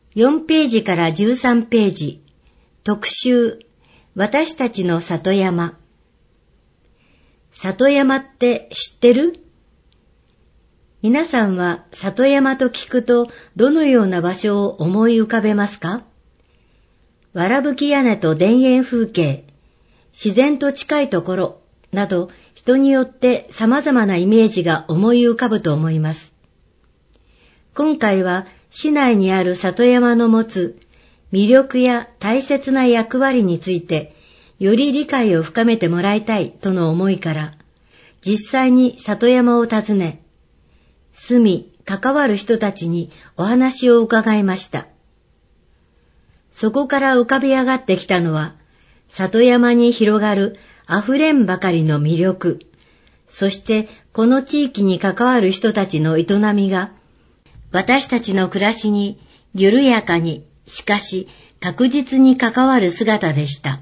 4ページから13ページ、特集、私たちの里山。里山って知ってる？皆さんは里山と聞くとどのような場所を思い浮かべますか？わらぶき屋根と田園風景、自然と近いところなど人によって様々なイメージが思い浮かぶと思います。今回は市内にある里山の持つ魅力や大切な役割についてより理解を深めてもらいたいとの思いから実際に里山を訪ね、住み関わる人たちにお話を伺いました。そこから浮かび上がってきたのは里山に広がるあふれんばかりの魅力、そしてこの地域に関わる人たちの営みが私たちの暮らしに緩やかに、しかし確実に関わる姿でした。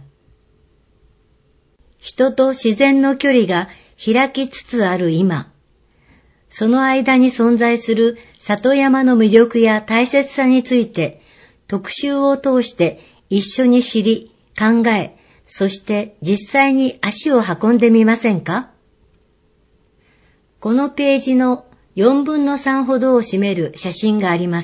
人と自然の距離が開きつつある今、その間に存在する里山の魅力や大切さについて特集を通して一緒に知り、考え、そして実際に足を運んでみませんか？このページの4分の3ほどを占める写真があります。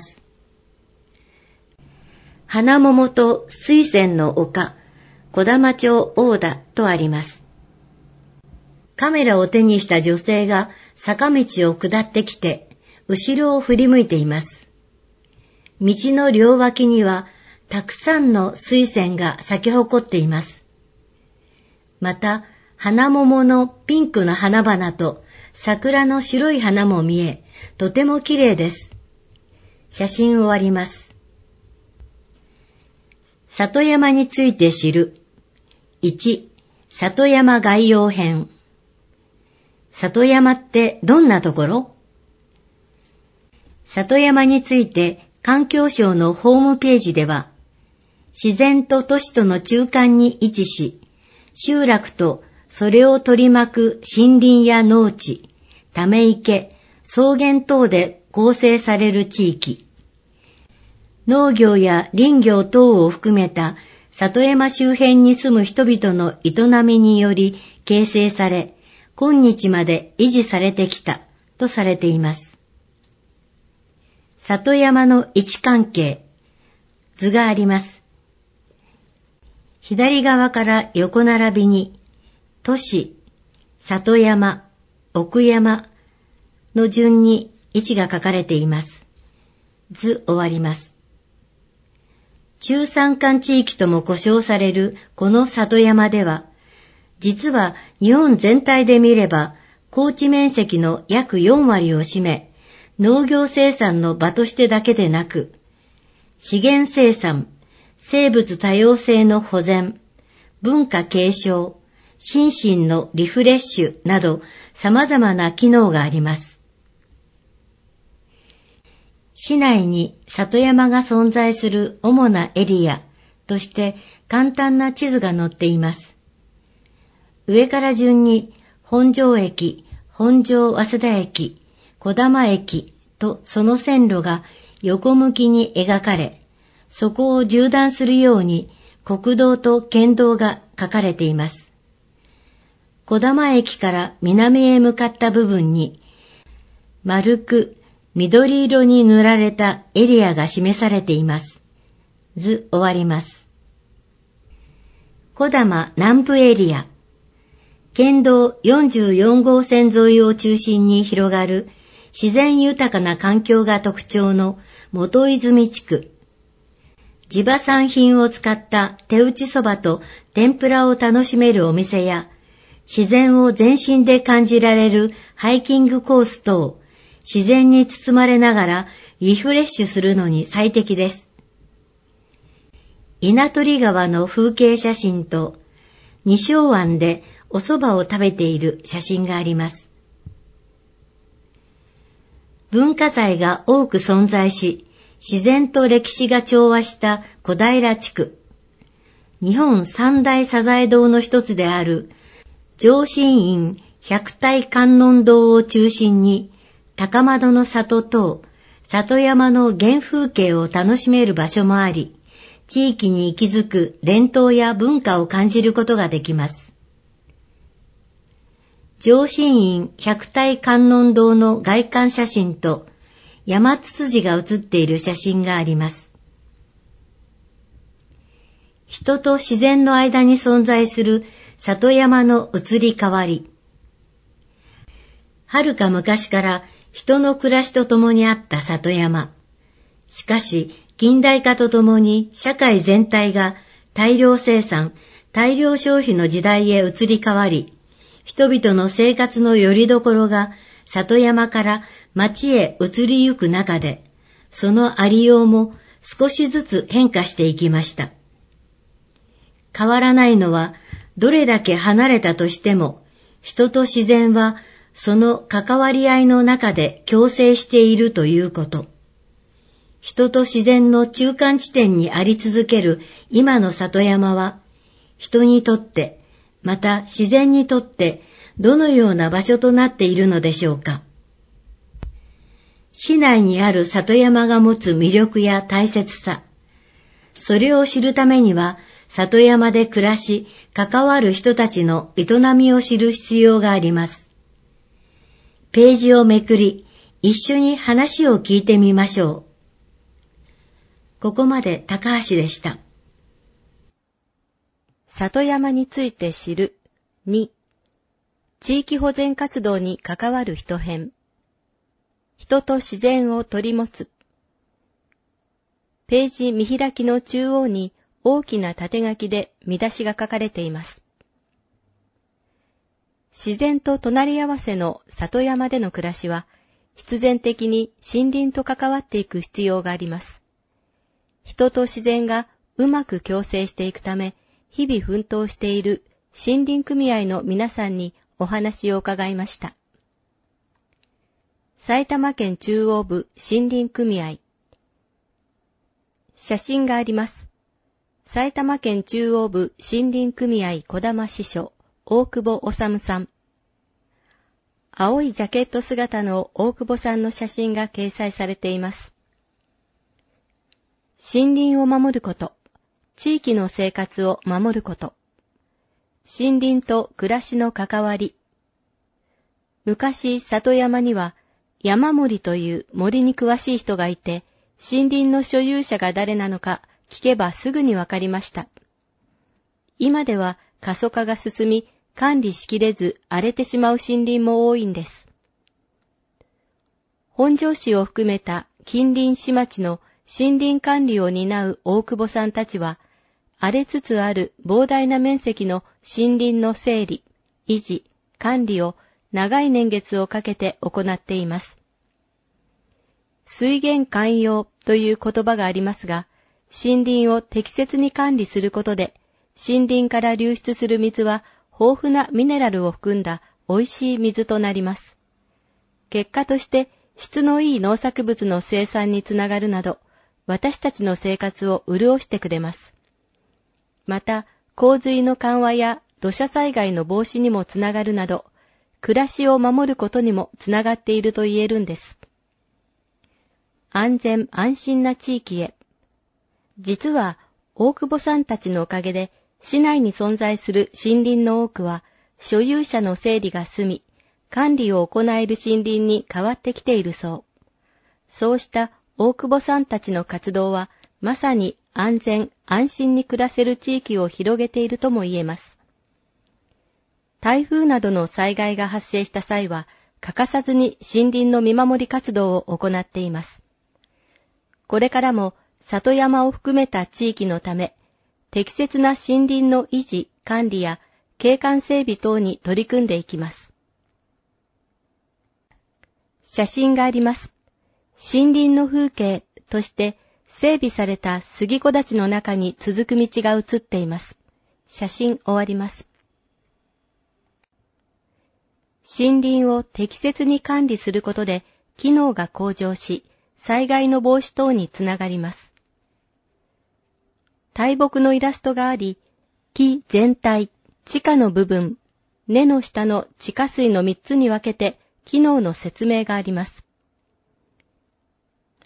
花桃と水仙の丘、小玉町大田とあります。カメラを手にした女性が坂道を下ってきて、後ろを振り向いています。道の両脇にはたくさんの水仙が咲き誇っています。また、花桃のピンクの花々と桜の白い花も見え、とても綺麗です。写真終わります。里山について知る。1、里山概要編。里山ってどんなところ？里山について環境省のホームページでは、自然と都市との中間に位置し、集落とそれを取り巻く森林や農地、ため池、草原等で構成される地域、農業や林業等を含めた里山周辺に住む人々の営みにより形成され、今日まで維持されてきたとされています。里山の位置関係、図があります。左側から横並びに、都市、里山、奥山の順に位置が書かれています。図終わります。中山間地域とも呼称されるこの里山では、実は日本全体で見れば、耕地面積の約4割を占め、農業生産の場としてだけでなく、資源生産、生物多様性の保全、文化継承、心身のリフレッシュなど様々な機能があります。市内に里山が存在する主なエリアとして簡単な地図が載っています。上から順に本庄駅、本庄早稲田駅、小玉駅とその線路が横向きに描かれ、そこを縦断するように国道と県道が書かれています。小玉駅から南へ向かった部分に丸く緑色に塗られたエリアが示されています。図終わります。小玉南部エリア。県道44号線沿いを中心に広がる自然豊かな環境が特徴の元泉地区。地場産品を使った手打ちそばと天ぷらを楽しめるお店や、自然を全身で感じられるハイキングコース等、自然に包まれながらリフレッシュするのに最適です。稲取川の風景写真と二松湾でお蕎麦を食べている写真があります。文化財が多く存在し、自然と歴史が調和した小平地区。日本三大サザエ堂の一つである上信院百体観音堂を中心に高窓の里等里山の原風景を楽しめる場所もあり、地域に息づく伝統や文化を感じることができます。上信院百体観音堂の外観写真と山ツツジが写っている写真があります。人と自然の間に存在する里山の移り変わり。はるか昔から人の暮らしとともにあった里山。しかし、近代化とともに社会全体が大量生産、大量消費の時代へ移り変わり、人々の生活の拠り所が里山から町へ移りゆく中で、そのありようも少しずつ変化していきました。変わらないのは、どれだけ離れたとしても、人と自然はその関わり合いの中で共生しているということ。人と自然の中間地点にあり続ける今の里山は、人にとって、また自然にとってどのような場所となっているのでしょうか。市内にある里山が持つ魅力や大切さ、それを知るためには、里山で暮らし、関わる人たちの営みを知る必要があります。ページをめくり、一緒に話を聞いてみましょう。ここまで高橋でした。 里山について知る2、地域保全活動に関わる人編。人と自然を取り持つ。ページ見開きの中央に大きな縦書きで見出しが書かれています。自然と隣り合わせの里山での暮らしは、必然的に森林と関わっていく必要があります。人と自然がうまく共生していくため、日々奮闘している森林組合の皆さんにお話を伺いました。埼玉県中央部森林組合。写真があります。埼玉県中央部森林組合小玉支所、大久保治さん。青いジャケット姿の大久保さんの写真が掲載されています。森林を守ること、地域の生活を守ること、森林と暮らしの関わり。昔、里山には山森という森に詳しい人がいて、森林の所有者が誰なのか聞けばすぐにわかりました。今では過疎化が進み、管理しきれず荒れてしまう森林も多いんです。本庄市を含めた近隣市町の森林管理を担う大久保さんたちは、荒れつつある膨大な面積の森林の整理、維持、管理を長い年月をかけて行っています。水源涵養という言葉がありますが、森林を適切に管理することで、森林から流出する水は豊富なミネラルを含んだ美味しい水となります。結果として質のいい農作物の生産につながるなど、私たちの生活を潤してくれます。また、洪水の緩和や土砂災害の防止にもつながるなど、暮らしを守ることにもつながっていると言えるんです。安全安心な地域へ。実は、大久保さんたちのおかげで、市内に存在する森林の多くは、所有者の整理が済み、管理を行える森林に変わってきているそう。そうした大久保さんたちの活動は、まさに安全安心に暮らせる地域を広げているとも言えます。台風などの災害が発生した際は、欠かさずに森林の見守り活動を行っています。これからも里山を含めた地域のため、適切な森林の維持、管理や景観整備等に取り組んでいきます。写真があります。森林の風景として整備された杉木立の中に続く道が写っています。写真終わります。森林を適切に管理することで機能が向上し、災害の防止等につながります。大木のイラストがあり、木全体、地下の部分、根の下の地下水の3つに分けて機能の説明があります。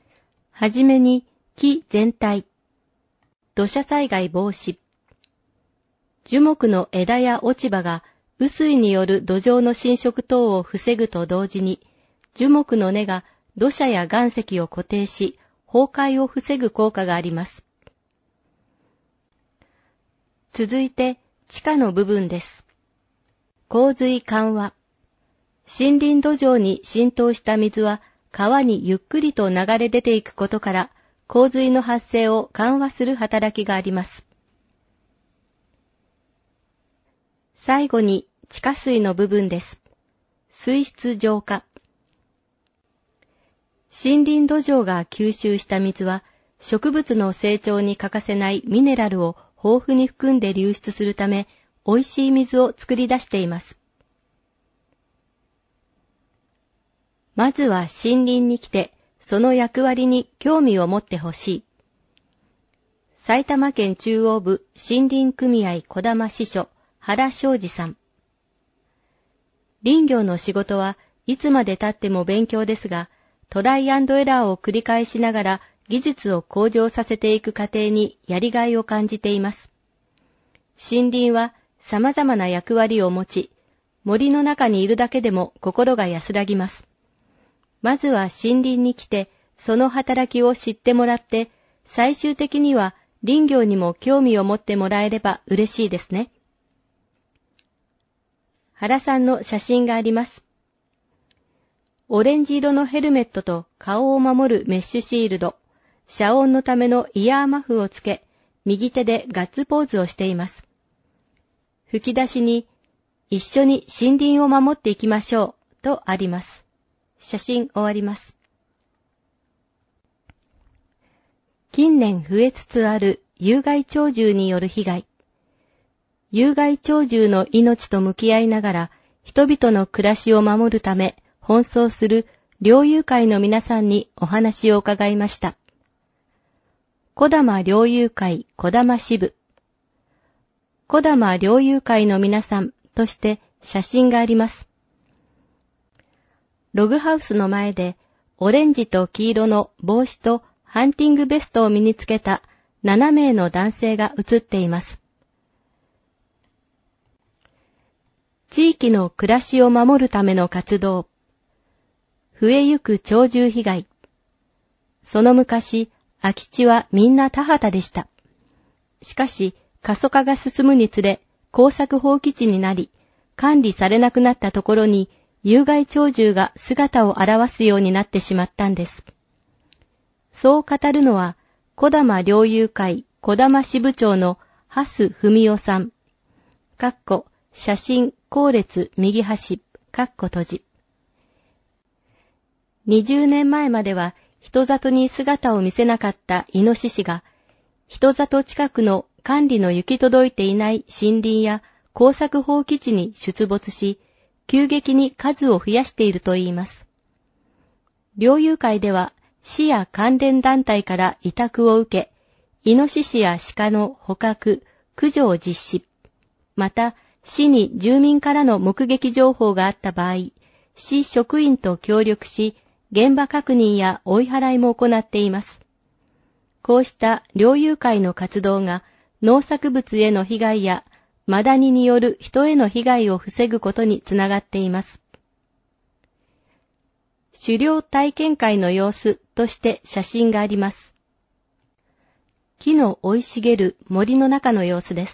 はじめに木全体、土砂災害防止、樹木の枝や落ち葉が雨水による土壌の侵食等を防ぐと同時に、樹木の根が土砂や岩石を固定し、崩壊を防ぐ効果があります。続いて、地下の部分です。洪水緩和。森林土壌に浸透した水は川にゆっくりと流れ出ていくことから、洪水の発生を緩和する働きがあります。最後に地下水の部分です。水質浄化。森林土壌が吸収した水は、植物の成長に欠かせないミネラルを豊富に含んで流出するため、美味しい水を作り出しています。まずは森林に来て、その役割に興味を持ってほしい。埼玉県中央部森林組合小玉支所原昌司さん。林業の仕事はいつまで経っても勉強ですが、トライアンドエラーを繰り返しながら技術を向上させていく過程にやりがいを感じています。森林は様々な役割を持ち、森の中にいるだけでも心が安らぎます。まずは森林に来て、その働きを知ってもらって、最終的には林業にも興味を持ってもらえれば嬉しいですね。原さんの写真があります。オレンジ色のヘルメットと顔を守るメッシュシールド、遮音のためのイヤーマフをつけ、右手でガッツポーズをしています。吹き出しに、一緒に森林を守っていきましょうとあります。写真終わります。近年増えつつある有害鳥獣による被害。有害鳥獣の命と向き合いながら、人々の暮らしを守るため、奔走する猟友会の皆さんにお話を伺いました。小玉猟友会小玉支部。小玉猟友会の皆さんとして写真があります。ログハウスの前でオレンジと黄色の帽子とハンティングベストを身につけた7名の男性が写っています。地域の暮らしを守るための活動。増えゆく鳥獣被害。その昔、空き地はみんな田畑でした。しかし、過疎化が進むにつれ、耕作放棄地になり、管理されなくなったところに、有害鳥獣が姿を現すようになってしまったんです。そう語るのは、小玉猟友会小玉支部長の蓮文夫さん。写真後列右端。閉じ。20年前までは人里に姿を見せなかったイノシシが、人里近くの管理の行き届いていない森林や耕作放棄地に出没し、急激に数を増やしているといいます。猟友会では市や関連団体から委託を受け、イノシシや鹿の捕獲、駆除を実施。また、市に住民からの目撃情報があった場合、市職員と協力し、現場確認や追い払いも行っています。こうした猟友会の活動が農作物への被害やマダニによる人への被害を防ぐことにつながっています。狩猟体験会の様子として写真があります。木の生い茂る森の中の様子です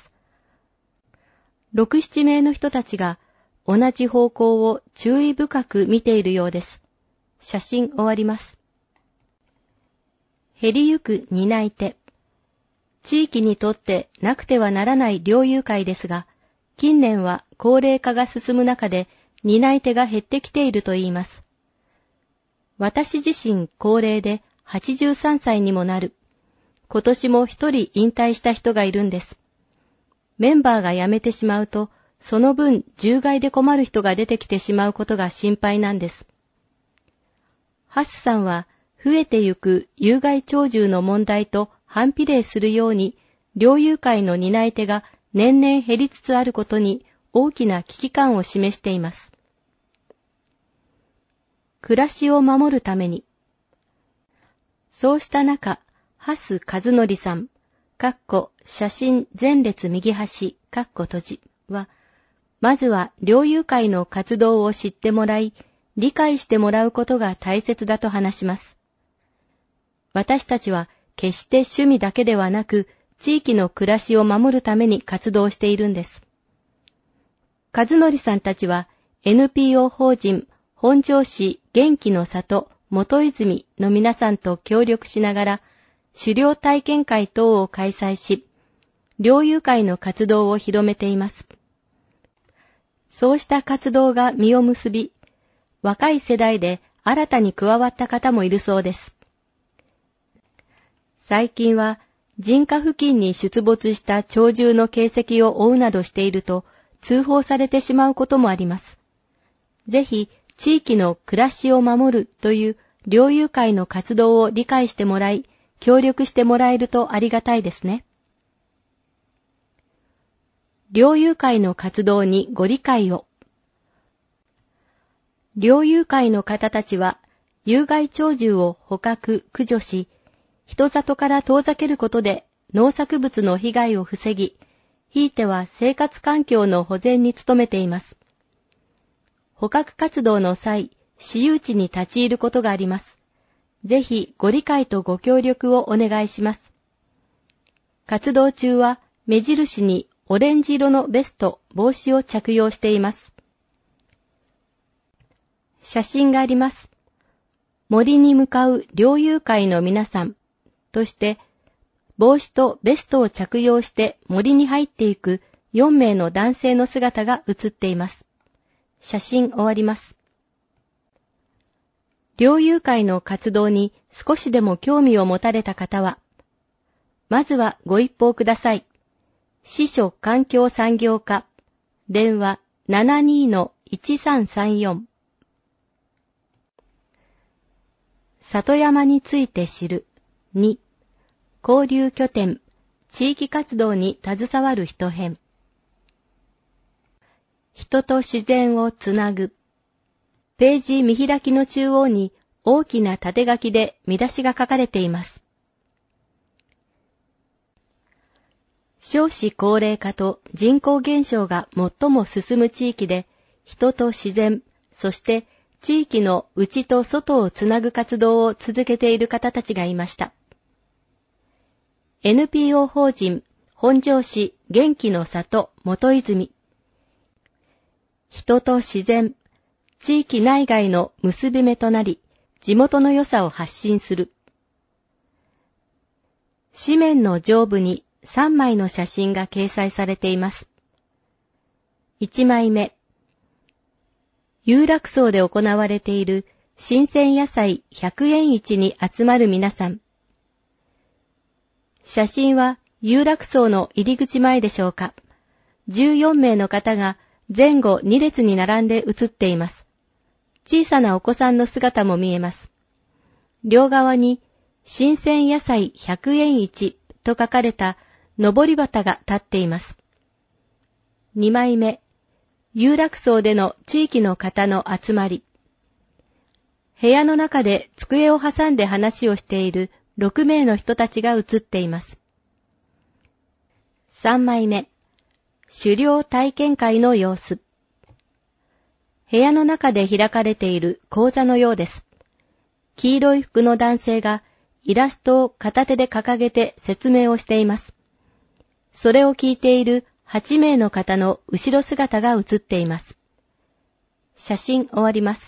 。6、7名の人たちが同じ方向を注意深く見ているようです。写真終わります。減りゆく担い手。地域にとってなくてはならない猟友会ですが、近年は高齢化が進む中で担い手が減ってきているといいます。私自身高齢で83歳にもなる。今年も一人引退した人がいるんです。メンバーが辞めてしまうと、その分獣害で困る人が出てきてしまうことが心配なんです。ハスさんは増えてゆく有害鳥獣の問題と反比例するように、猟友会の担い手が年々減りつつあることに大きな危機感を示しています。暮らしを守るために。 そうした中、蓮和則さん、写真前列右端、閉じは、まずは猟友会の活動を知ってもらい、理解してもらうことが大切だと話します。私たちは決して趣味だけではなく、地域の暮らしを守るために活動しているんです。和則さんたちは NPO 法人本庄市元気の里元泉の皆さんと協力しながら、狩猟体験会等を開催し、猟友会の活動を広めています。そうした活動が実を結び、若い世代で新たに加わった方もいるそうです。最近は人家付近に出没した鳥獣の形跡を追うなどしていると通報されてしまうこともあります。ぜひ地域の暮らしを守るという猟友会の活動を理解してもらい、協力してもらえるとありがたいですね。猟友会の活動にご理解を。猟友会の方たちは有害鳥獣を捕獲・駆除し、人里から遠ざけることで農作物の被害を防ぎ、ひいては生活環境の保全に努めています。捕獲活動の際、私有地に立ち入ることがあります。ぜひご理解とご協力をお願いします。活動中は目印にオレンジ色のベスト・帽子を着用しています。写真があります。森に向かう猟友会の皆さんとして、帽子とベストを着用して森に入っていく4名の男性の姿が写っています。写真終わります。猟友会の活動に少しでも興味を持たれた方は、まずはご一報ください。支所環境産業課、電話 72-1334。里山について知る。2、交流拠点、地域活動に携わる人編。人と自然をつなぐ。ページ見開きの中央に大きな縦書きで見出しが書かれています。少子高齢化と人口減少が最も進む地域で、人と自然、そして地域の内と外をつなぐ活動を続けている方たちがいました。NPO 法人本庄市元気の里元泉。人と自然、地域内外の結び目となり、地元の良さを発信する。紙面の上部に3枚の写真が掲載されています。1枚目。有楽荘で行われている新鮮野菜100円市に集まる皆さん。写真は有楽荘の入り口前でしょうか。14名の方が前後2列に並んで写っています。小さなお子さんの姿も見えます。両側に新鮮野菜100円市と書かれた上り旗が立っています。2枚目、有楽荘での地域の方の集まり。部屋の中で机を挟んで話をしている6名の人たちが写っています。3枚目、狩猟体験会の様子。部屋の中で開かれている講座のようです。黄色い服の男性がイラストを片手で掲げて説明をしています。それを聞いている8名の方の後ろ姿が写っています。写真終わります。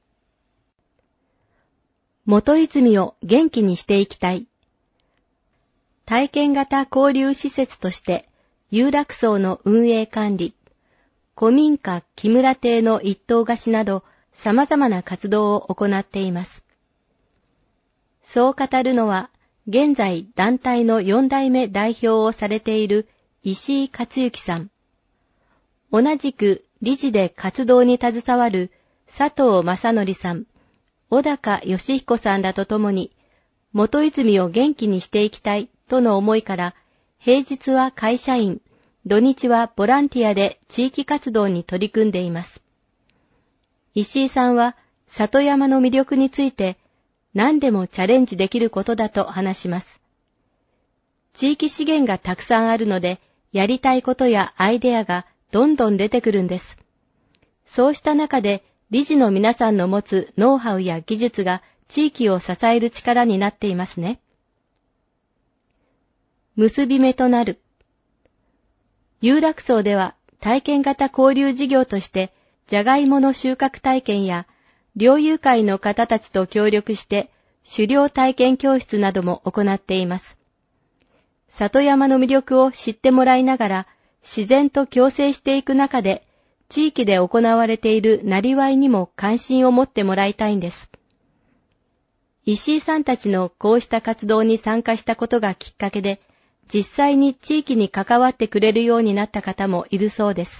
元泉を元気にしていきたい。体験型交流施設として有楽荘の運営管理、古民家木村邸の一棟貸しなど様々な活動を行っています。そう語るのは、現在団体の4代目代表をされている石井克幸さん。同じく理事で活動に携わる佐藤正則さん、小高義彦さんらと共に、元泉を元気にしていきたいとの思いから、平日は会社員、土日はボランティアで地域活動に取り組んでいます。石井さんは里山の魅力について、 何でもチャレンジできることだと話します。地域資源がたくさんあるので、やりたいことやアイデアがどんどん出てくるんです。そうした中で、理事の皆さんの持つノウハウや技術が地域を支える力になっていますね。結び目となる。有楽荘では体験型交流事業として、じゃがいもの収穫体験や、猟友会の方たちと協力して、狩猟体験教室なども行っています。里山の魅力を知ってもらいながら、自然と共生していく中で、地域で行われているなりわいにも関心を持ってもらいたいんです。石井さんたちのこうした活動に参加したことがきっかけで、実際に地域に関わってくれるようになった方もいるそうです。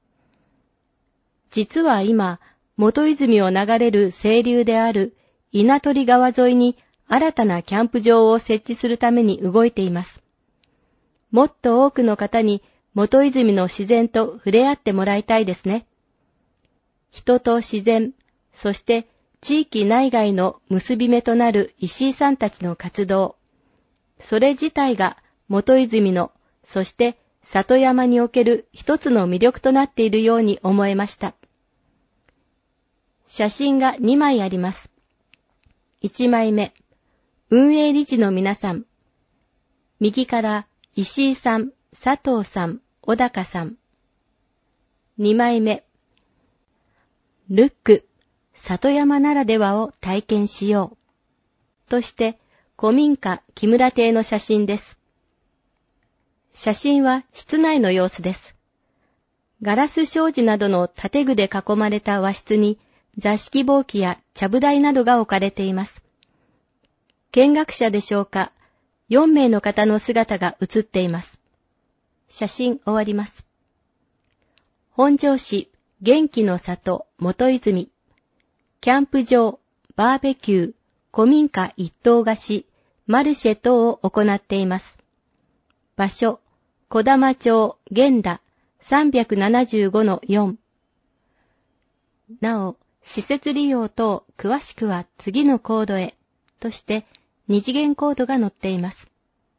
実は今、元泉を流れる清流である稲取川沿いに新たなキャンプ場を設置するために動いています。もっと多くの方に元泉の自然と触れ合ってもらいたいですね。人と自然、そして地域内外の結び目となる石井さんたちの活動。それ自体が元泉の、そして里山における一つの魅力となっているように思えました。写真が2枚あります。1枚目、運営理事の皆さん。右から石井さん、佐藤さん、小高さん。2枚目、ルック、里山ならではを体験しよう。として、古民家木村邸の写真です。写真は室内の様子です。ガラス障子などの建具で囲まれた和室に座敷ぼうきやちゃぶ台などが置かれています。見学者でしょうか、4名の方の姿が写っています。写真終わります。本庄市元気の里元泉。キャンプ場、バーベキュー、古民家一棟貸し、マルシェ等を行っています。場所、小玉町源田 375-4。なお、施設利用等詳しくは次のコードへ、として二次元コードが載っています。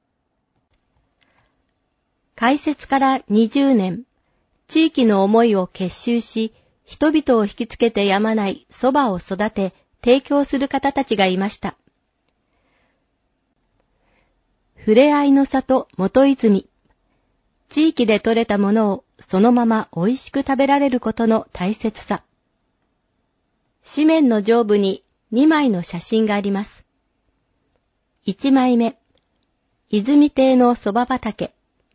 開設から20年、地域の思いを結集し、人々を引きつけてやまない蕎麦を育て、提供する方たちがいました。ふれあいの里元泉。地域で採れたものをそのまま美味しく食べられることの大切さ。紙面の上部に2枚の写真があります。1枚目、泉亭の蕎麦畑。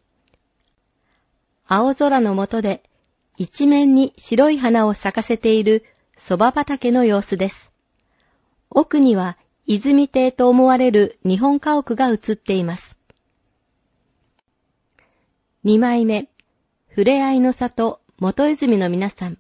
青空の下で一面に白い花を咲かせている蕎麦畑の様子です。奥には泉亭と思われる日本家屋が写っています。2枚目、ふれあいの里元泉の皆さん。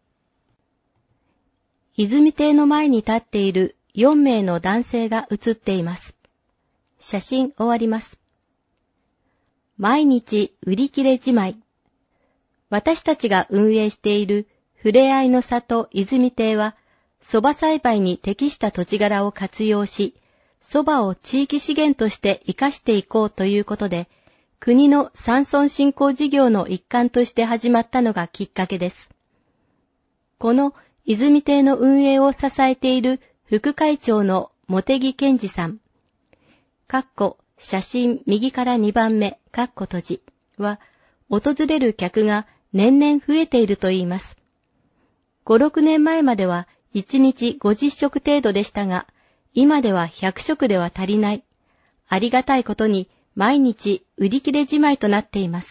泉亭の前に立っている4名の男性が写っています。写真終わります。毎日売り切れじまい。私たちが運営しているふれあいの里泉亭は、蕎麦栽培に適した土地柄を活用し、蕎麦を地域資源として生かしていこうということで、国の山村振興事業の一環として始まったのがきっかけです。この泉亭の運営を支えている副会長の茂木健二さん、写真右から2番目、閉じは、訪れる客が年々増えているといいます。5、6年前までは1日50食程度でしたが、今では100食では足りない。ありがたいことに毎日売り切れじまいとなっています。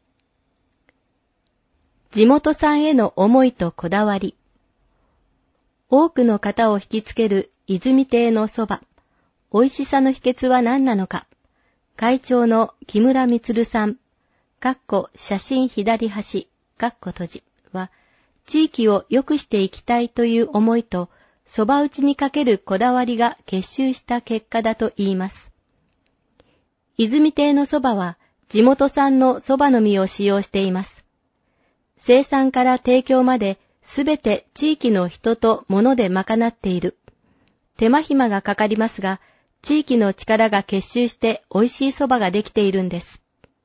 地元産への思いとこだわり。多くの方を引きつける泉亭のそば。美味しさの秘訣は何なのか。会長の木村充さん、写真左端、閉じは、地域を良くしていきたいという思いと、蕎麦打ちにかけるこだわりが結集した結果だと言います。泉亭の蕎麦は、地元産の蕎麦の実を使用しています。生産から提供まで、すべて地域の人と物で賄っている。 手間暇がかかりますが、地域の力が結集して美味しい蕎麦ができているんです。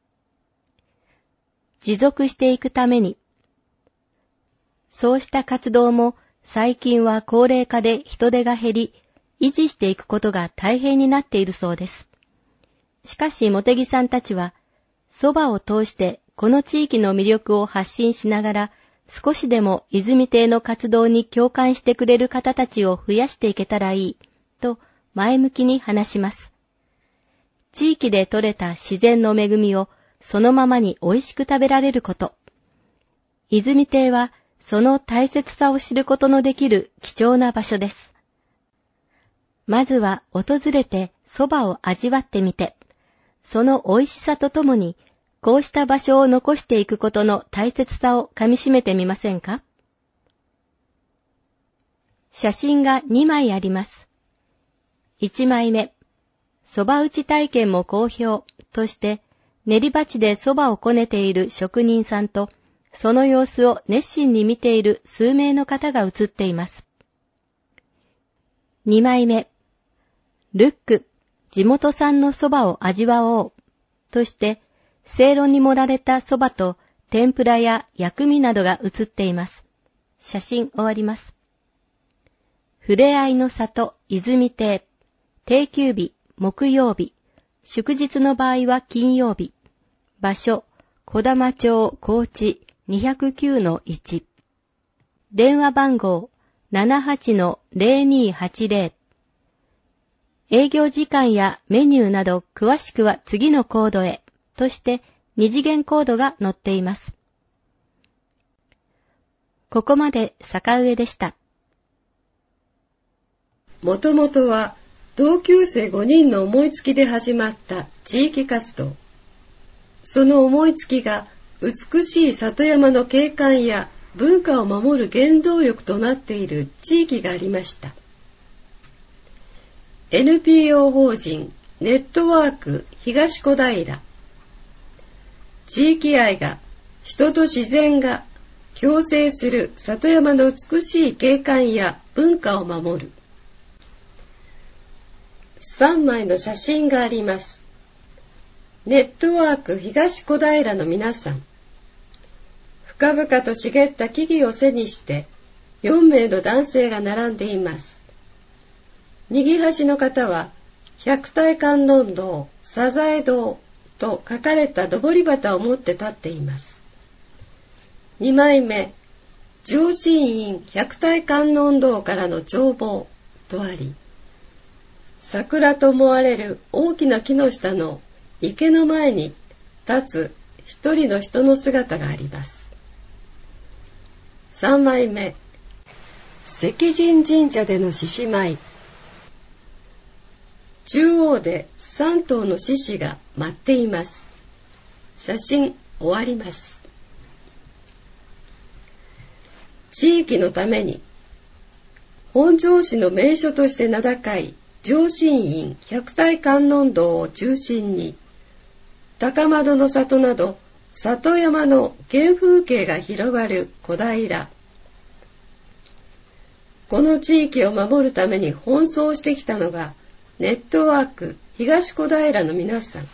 持続していくために、そうした活動も最近は高齢化で人手が減り、維持していくことが大変になっているそうです。しかし茂木さんたちは、蕎麦を通してこの地域の魅力を発信しながら、少しでも泉亭の活動に共感してくれる方たちを増やしていけたらいい、と前向きに話します。地域で採れた自然の恵みをそのままに美味しく食べられること。泉亭はその大切さを知ることのできる貴重な場所です。まずは訪れて蕎麦を味わってみて、その美味しさとともに、こうした場所を残していくことの大切さをかみしめてみませんか？写真が2枚あります。1枚目、蕎麦打ち体験も好評として、練り鉢で蕎麦をこねている職人さんと、その様子を熱心に見ている数名の方が写っています。2枚目、ルック、地元産の蕎麦を味わおうとして、せいろに盛られた蕎麦と天ぷらや薬味などが写っています。写真終わります。ふれあいの里泉亭、定休日木曜日、祝日の場合は金曜日、場所小玉町高知209-1、電話番号 78-0280、営業時間やメニューなど詳しくは次のコードへとして二次元コードが載っています。ここまで坂上でした。 もともとは同級生5人の思いつきで始まった地域活動。その思いつきが美しい里山の景観や文化を守る原動力となっている地域がありました。NPO 法人ネットワーク東小平。地域愛が人と自然が共生する里山の美しい景観や文化を守る。3枚の写真があります。ネットワーク東小平の皆さん。深々と茂った木々を背にして4名の男性が並んでいます。右端の方は百体観音堂、サザエ堂と書かれた幟旗を持って立っています。2枚目、上神院百体観音堂からの眺望とあり、桜と思われる大きな木の下の池の前に立つ一人の人の姿があります。3枚目、石神神社での獅子舞。中央で3頭の獅子が舞っています。写真終わります。地域のために本庄市の名所として名高い上神院百体観音堂を中心に高窓の里など里山の原風景が広がる小平。この地域を守るために奔走してきたのがネットワーク東小平の皆さん。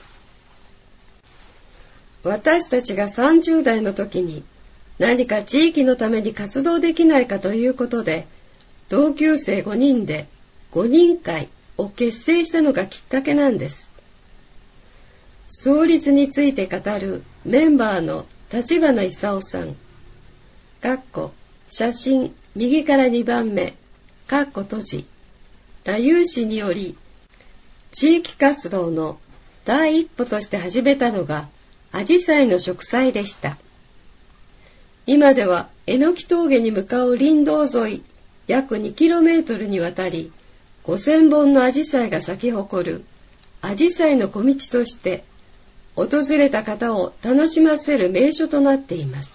私たちが30代の時に何か地域のために活動できないかということで、同級生5人で5人会を結成したのがきっかけなんです。創立について語るメンバーの立花勲さん。写真右から2番目。閉じ。羅有氏により、地域活動の第一歩として始めたのがアジサイの植栽でした。今では榎木峠に向かう林道沿い約 2km にわたり5000本のアジサイが咲き誇るアジサイの小道として訪れた方を楽しませる名所となっています。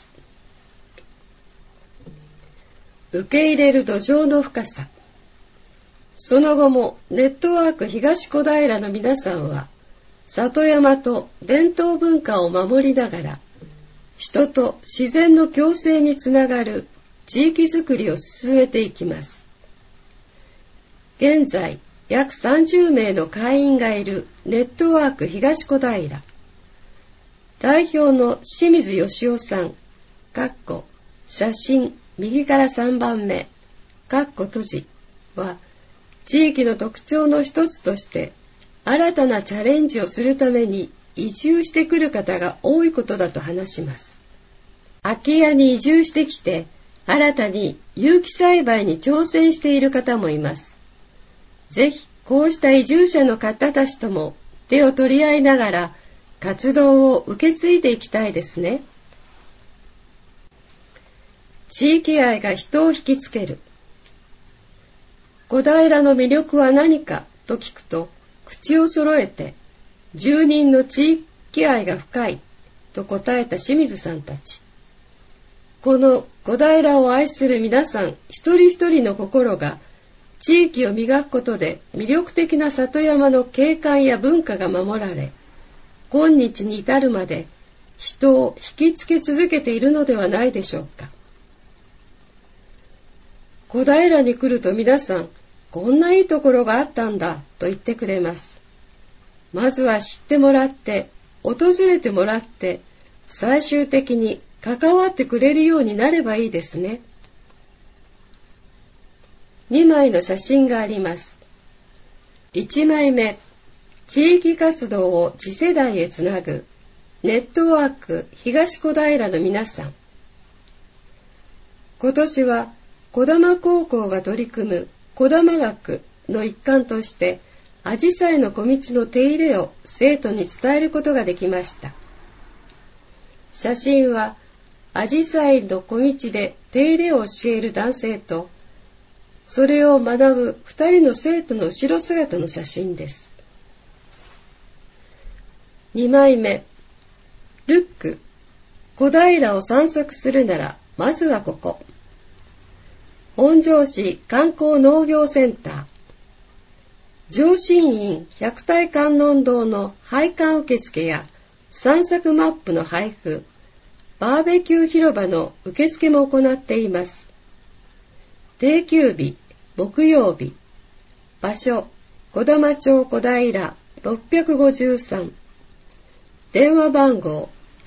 受け入れる土壌の深さ。その後もネットワーク東小平の皆さんは里山と伝統文化を守りながら人と自然の共生につながる地域づくりを進めていきます。 現在約30名の会員がいるネットワーク東小平。代表の清水義雄さん、写真右から3番目、閉じは、地域の特徴の一つとして、新たなチャレンジをするために移住してくる方が多いことだと話します。空き家に移住してきて、新たに有機栽培に挑戦している方もいます。ぜひ、こうした移住者の方たちとも手を取り合いながら、活動を受け継いでいきたいですね。地域愛が人を引きつける。小平の魅力は何かと聞くと、口を揃えて、住人の地域愛が深いと答えた清水さんたち。この小平を愛する皆さん一人一人の心が地域を磨くことで魅力的な里山の景観や文化が守られ、今日に至るまで人を引きつけ続けているのではないでしょうか。小平に来ると皆さん、こんないいところがあったんだと言ってくれます。まずは知ってもらって、訪れてもらって、最終的に関わってくれるようになればいいですね。2枚の写真があります。1枚目、地域活動を次世代へつなぐネットワーク東小平の皆さん。今年は児玉高校が取り組む児玉学の一環としてアジサイの小道の手入れを生徒に伝えることができました。写真はアジサイの小道で手入れを教える男性とそれを学ぶ2人の生徒の後ろ姿の写真です。2枚目、ルック、小平を散策するならまずはここ。本庄市観光農業センター。上信院百体観音堂の拝観受付や散策マップの配布、バーベキュー広場の受付も行っています。定休日、木曜日。場所、児玉町小平653。電話番号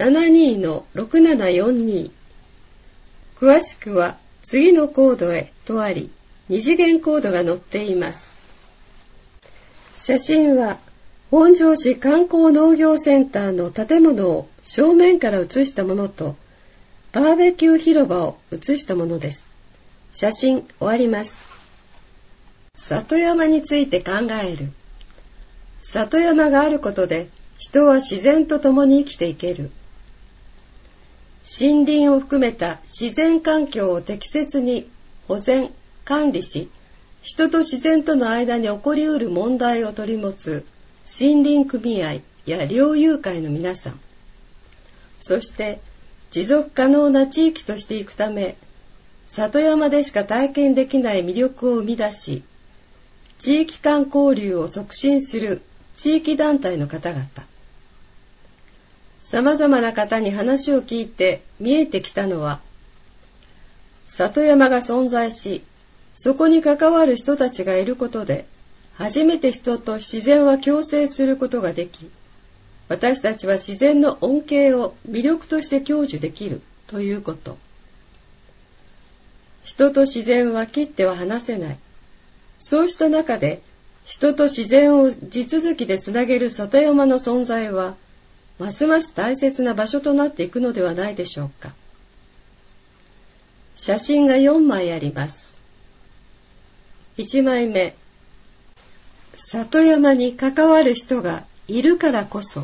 72-6742。詳しくは次のコードへとあり、二次元コードが載っています。写真は本庄市観光農業センターの建物を正面から写したものと、バーベキュー広場を写したものです。写真終わります。里山について考える。里山があることで人は自然と共に生きていける。森林を含めた自然環境を適切に保全、管理し、人と自然との間に起こりうる問題を取り持つ森林組合や猟友会の皆さん、そして持続可能な地域としていくため、里山でしか体験できない魅力を生み出し、地域間交流を促進する地域団体の方々、さまざまな方に話を聞いて見えてきたのは、里山が存在し、そこに関わる人たちがいることで、初めて人と自然は共生することができ、私たちは自然の恩恵を魅力として享受できるということ。人と自然は切っては離せない。そうした中で、人と自然を地続きでつなげる里山の存在は、ますます大切な場所となっていくのではないでしょうか。写真が4枚あります。1枚目、里山に関わる人がいるからこそ。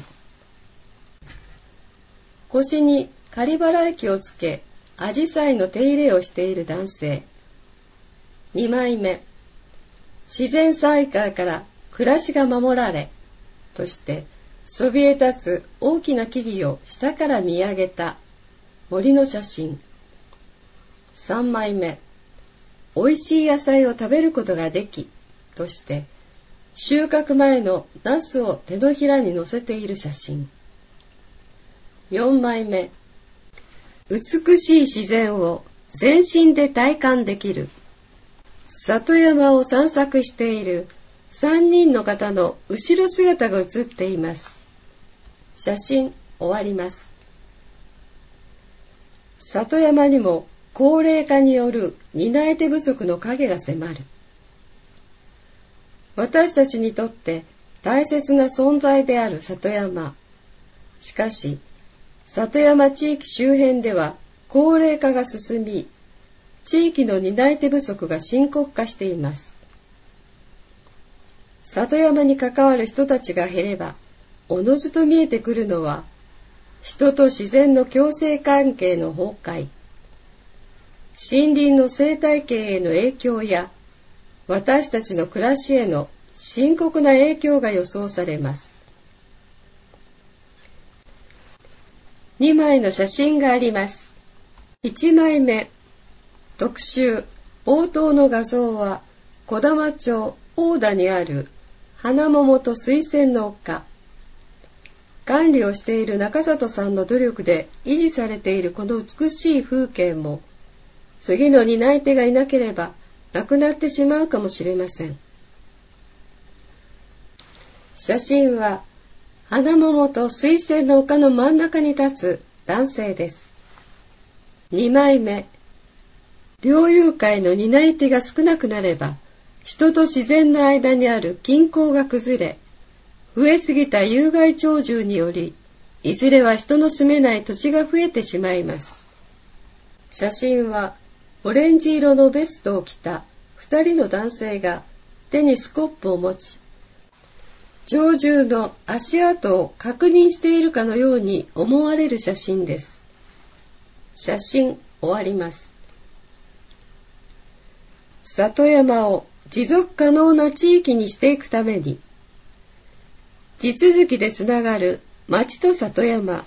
腰に仮払い機をつけ、アジサイの手入れをしている男性。2枚目、自然災害から暮らしが守られ、としてそびえ立つ大きな木々を下から見上げた森の写真。3枚目、おいしい野菜を食べることができ、として収穫前のナスを手のひらに乗せている写真。4枚目、美しい自然を全身で体感できる。 里山を散策している3人の方の後ろ姿が写っています。写真終わります。里山にも高齢化による担い手不足の影が迫る。私たちにとって大切な存在である里山。しかし、里山地域周辺では高齢化が進み、地域の担い手不足が深刻化しています。里山に関わる人たちが減れば、おのずと見えてくるのは、人と自然の共生関係の崩壊、森林の生態系への影響や、私たちの暮らしへの深刻な影響が予想されます。2枚の写真があります。1枚目、特集、冒頭の画像は、児玉町大田にある花桃と水仙の丘。管理をしている中里さんの努力で維持されているこの美しい風景も、次の担い手がいなければなくなってしまうかもしれません。写真は花桃と水仙の丘の真ん中に立つ男性です。2枚目、猟友会の担い手が少なくなれば、人と自然の間にある均衡が崩れ、増えすぎた有害鳥獣により、いずれは人の住めない土地が増えてしまいます。写真はオレンジ色のベストを着た2人の男性が手にスコップを持ち、鳥獣の足跡を確認しているかのように思われる写真です。写真終わります。里山を持続可能な地域にしていくために、地続きでつながる町と里山。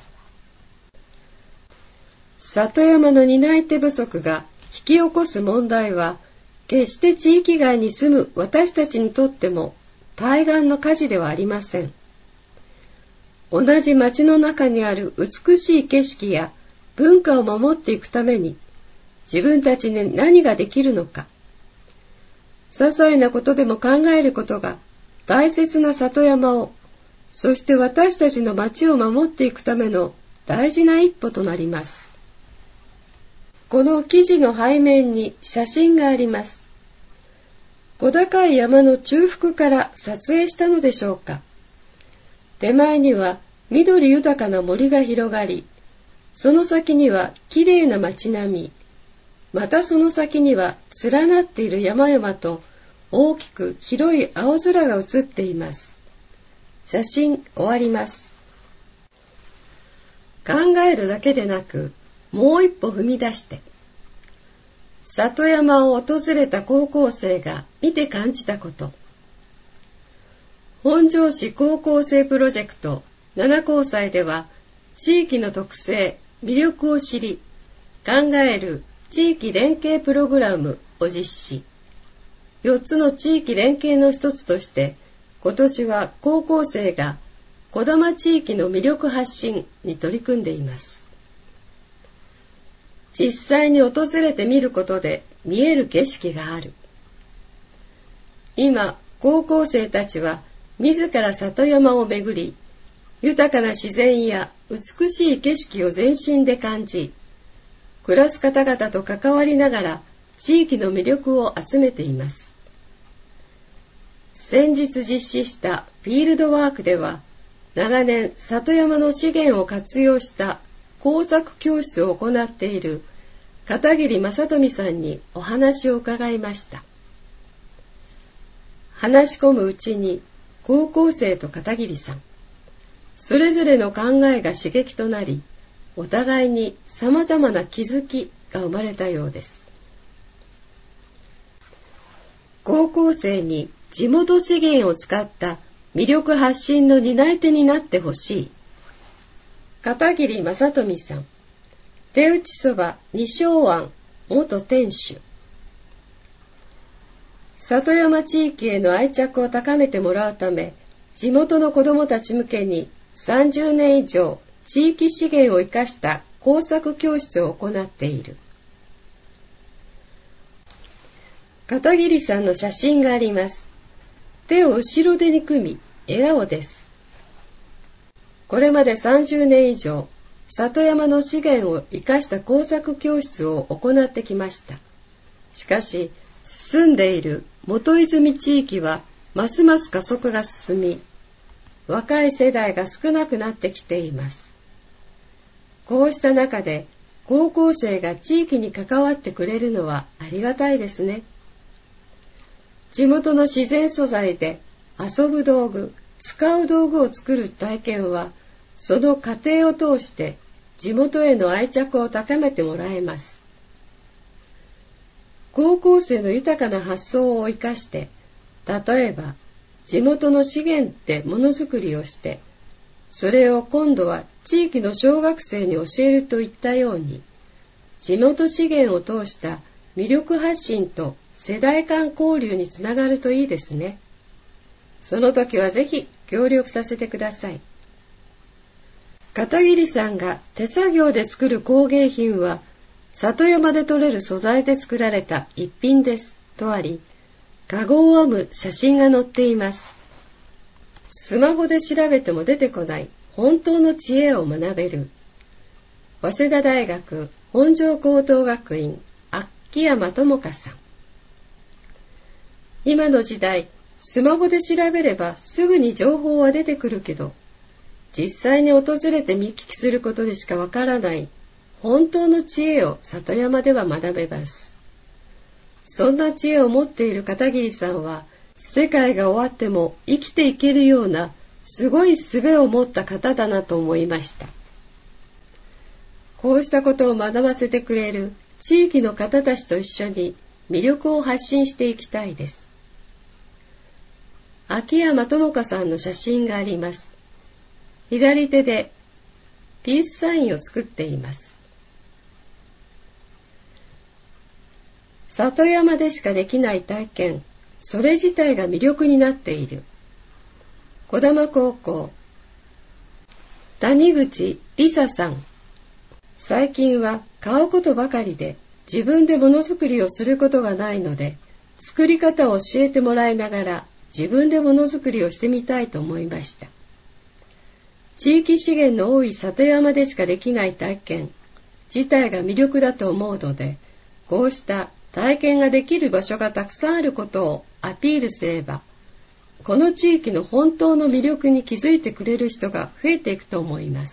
里山の担い手不足が引き起こす問題は、決して地域外に住む私たちにとっても対岸の火事ではありません。同じ町の中にある美しい景色や文化を守っていくために、自分たちに何ができるのか。些細なことでも考えることが大切な里山を、そして私たちの町を守っていくための大事な一歩となります。この記事の背面に写真があります。小高い山の中腹から撮影したのでしょうか。手前には緑豊かな森が広がり、その先にはきれいな街並み、またその先には連なっている山々と大きく広い青空が映っています。写真終わります。考えるだけでなく、もう一歩踏み出して、里山を訪れた高校生が見て感じたこと。本庄市高校生プロジェクト7高祭では、地域の特性、魅力を知り、考える地域連携プログラムを実施。4つの地域連携の一つとして、今年は高校生が児玉地域の魅力発信に取り組んでいます。実際に訪れてみることで見える景色がある。今、高校生たちは自ら里山を巡り、豊かな自然や美しい景色を全身で感じ、暮らす方々と関わりながら地域の魅力を集めています。先日実施したフィールドワークでは、長年里山の資源を活用した工作教室を行っている片桐正富さんにお話を伺いました。話し込むうちに高校生と片桐さん、それぞれの考えが刺激となり、お互いに様々な気づきが生まれたようです。高校生に地元資源を使った魅力発信の担い手になってほしい。片桐正富さん、手打ちそば二松庵元店主。里山地域への愛着を高めてもらうため、地元の子どもたち向けに30年以上地域資源を生かした工作教室を行っている。 片桐さんの写真があります。手を後ろ手に組み、笑顔です。これまで30年以上、里山の資源を生かした工作教室を行ってきました。しかし、住んでいる元泉地域はますます加速が進み、若い世代が少なくなってきています。こうした中で高校生が地域に関わってくれるのはありがたいですね。地元の自然素材で遊ぶ道具、使う道具を作る体験は、その過程を通して地元への愛着を高めてもらえます。高校生の豊かな発想を生かして、例えば地元の資源でものづくりをして、それを今度は地域の小学生に教えるといったように、地元資源を通した魅力発信と世代間交流につながるといいですね。その時はぜひ協力させてください。片桐さんが手作業で作る工芸品は、里山で採れる素材で作られた一品ですとあり、かごを編む写真が載っています。スマホで調べても出てこない本当の知恵を学べる。早稲田大学本庄高等学院秋山智香さん。今の時代、スマホで調べればすぐに情報は出てくるけど、実際に訪れて見聞きすることでしかわからない本当の知恵を里山では学べます。そんな知恵を持っている片桐さんは、世界が終わっても生きていけるようなすごい術を持った方だなと思いました。こうしたことを学ばせてくれる地域の方たちと一緒に魅力を発信していきたいです。秋山智香さんの写真があります。左手でピースサインを作っています。里山でしかできない体験、それ自体が魅力になっている。児玉高校谷口梨沙さん。最近は買うことばかりで自分でものづくりをすることがないので、作り方を教えてもらいながら自分でものづくりをしてみたいと思いました。地域資源の多い里山でしかできない体験自体が魅力だと思うので、こうした体験ができる場所がたくさんあることをアピールすれば、この地域の本当の魅力に気づいてくれる人が増えていくと思います。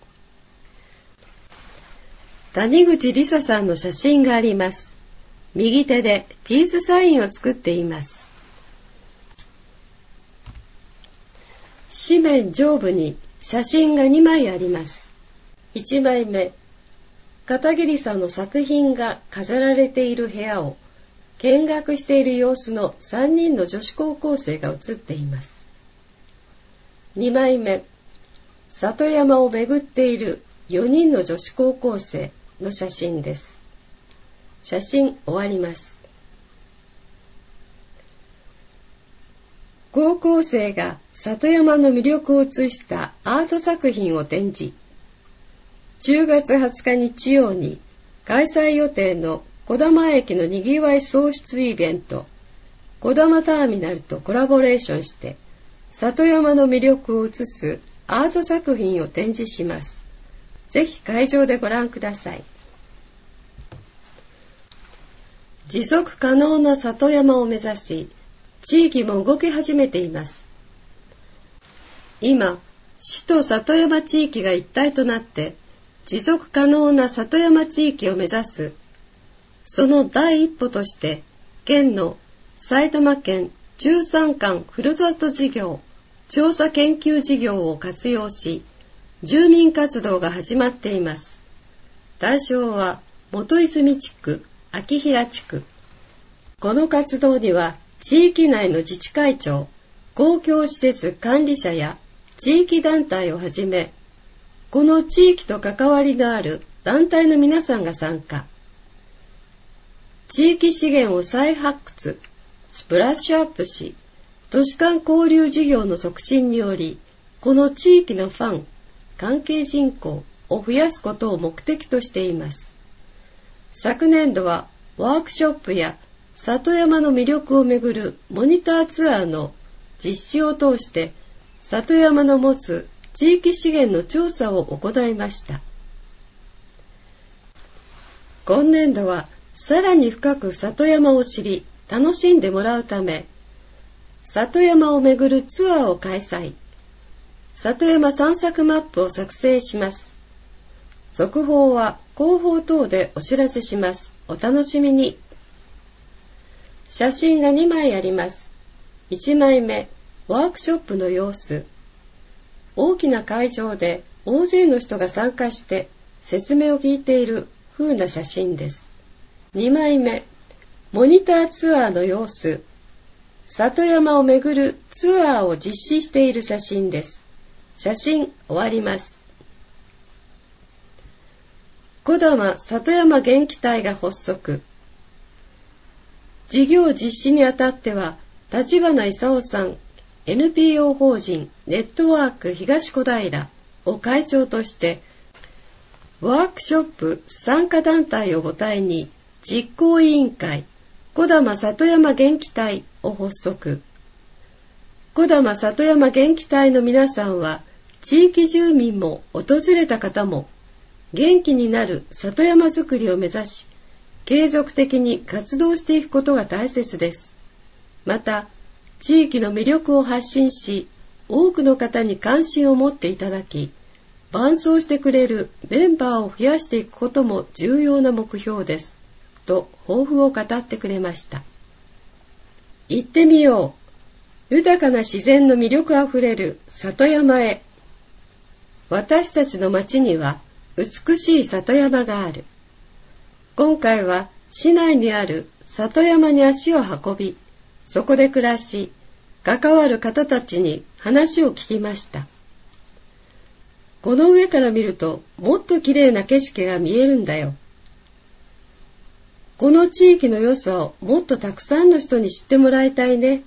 谷口梨沙さんの写真があります。右手でピースサインを作っています。紙面上部に写真が2枚あります。1枚目、片桐さんの作品が飾られている部屋を見学している様子の3人の女子高校生が写っています。2枚目、里山を巡っている4人の女子高校生の写真です。写真終わります。高校生が里山の魅力を映したアート作品を展示。10月20日日曜に開催予定の児玉駅のにぎわい創出イベント、児玉ターミナルとコラボレーションして、里山の魅力を映すアート作品を展示します。ぜひ会場でご覧ください。持続可能な里山を目指し、地域も動き始めています。今、市と里山地域が一体となって、持続可能な里山地域を目指す。その第一歩として、県の埼玉県13館ふるさと事業調査研究事業を活用し、住民活動が始まっています。対象は元泉地区、秋平地区。この活動には、地域内の自治会長、公共施設管理者や地域団体をはじめ、この地域と関わりのある団体の皆さんが参加。地域資源を再発掘、ブラッシュアップし、都市間交流事業の促進により、この地域のファン、関係人口を増やすことを目的としています。昨年度はワークショップや里山の魅力をめぐるモニターツアーの実施を通して里山の持つ地域資源の調査を行いました。今年度はさらに深く里山を知り楽しんでもらうため、里山をめぐるツアーを開催、里山散策マップを作成します。続報は広報等でお知らせします。お楽しみに。写真が2枚あります。1枚目、ワークショップの様子。大きな会場で大勢の人が参加して説明を聞いている風な写真です。2枚目、モニターツアーの様子。里山をめぐるツアーを実施している写真です。写真終わります。児玉里山元気隊が発足。事業実施にあたっては、立花勲さん、NPO 法人ネットワーク東小平を会長として、ワークショップ参加団体を母体に、実行委員会、児玉里山元気隊を発足。児玉里山元気隊の皆さんは、地域住民も訪れた方も、元気になる里山づくりを目指し、継続的に活動していくことが大切です。また、地域の魅力を発信し、多くの方に関心を持っていただき、伴走してくれるメンバーを増やしていくことも重要な目標です。と抱負を語ってくれました。行ってみよう。豊かな自然の魅力あふれる里山へ。私たちの町には美しい里山がある。今回は市内にある里山に足を運び、そこで暮らし、関わる方たちに話を聞きました。この上から見るともっと綺麗な景色が見えるんだよ。この地域の良さをもっとたくさんの人に知ってもらいたいね。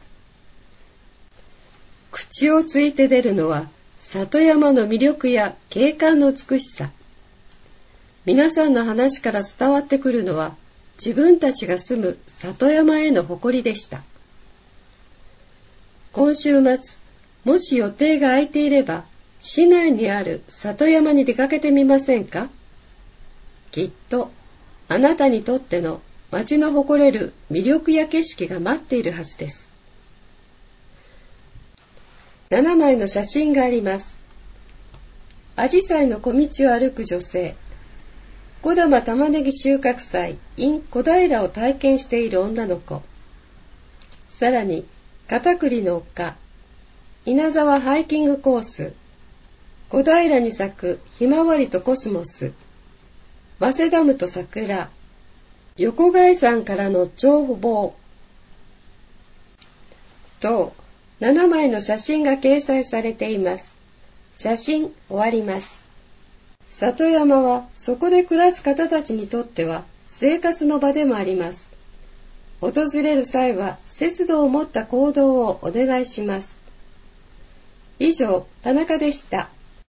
口をついて出るのは里山の魅力や景観の美しさ。皆さんの話から伝わってくるのは自分たちが住む里山への誇りでした。今週末、もし予定が空いていれば、市内にある里山に出かけてみませんか？きっと、あなたにとっての町の誇れる魅力や景色が待っているはずです。7枚の写真があります。アジサイの小道を歩く女性、児玉玉ねぎ収穫祭 in 小平を体験している女の子、さらに片栗の丘、稲沢ハイキングコース、小平に咲くひまわりとコスモス、早稲ダムと桜、横貝山からの眺望と7枚の写真が掲載されています。写真終わります。里山はそこで暮らす方たちにとっては生活の場でもあります。訪れる際は節度を持った行動をお願いします。以上、田中でした。